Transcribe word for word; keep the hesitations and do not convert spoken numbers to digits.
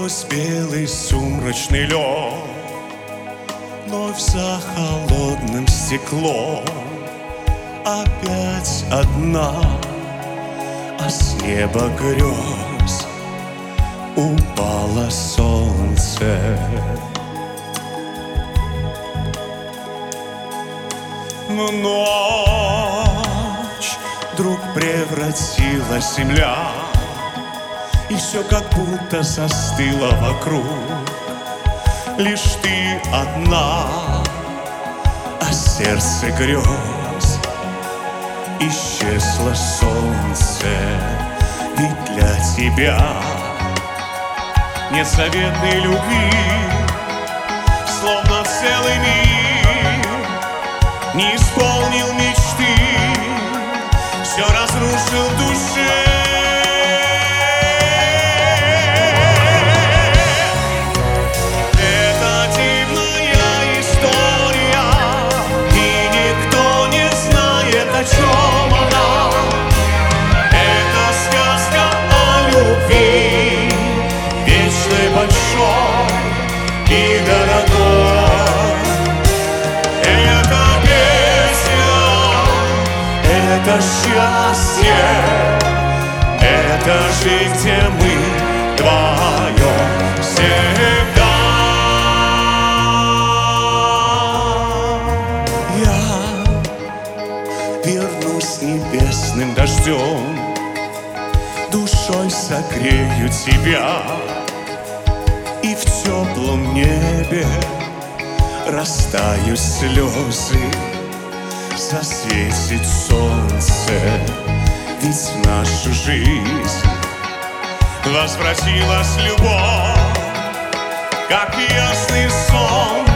сквозь белый сумрачный лед, вновь за холодным стеклом опять одна, а с неба грез упало солнце. Но ночь вдруг превратила земля, и все как будто застыло вокруг. Лишь ты одна, а сердце грез. Исчезло солнце, ведь для тебя нет заветной любви, словно целый мир не исполнил мечты, все разрушил в душе. Это дивная история, и никто не знает, о чем она. Это сказка о любви, вечной, большой и дорогой. Это счастье, это жизнь, где мы вдвоем всегда. Я вернусь небесным дождем, душой согрею тебя, и в теплом небе растают слезы. Засветит солнце, ведь в нашу жизнь возвратилась любовь, как ясный сон.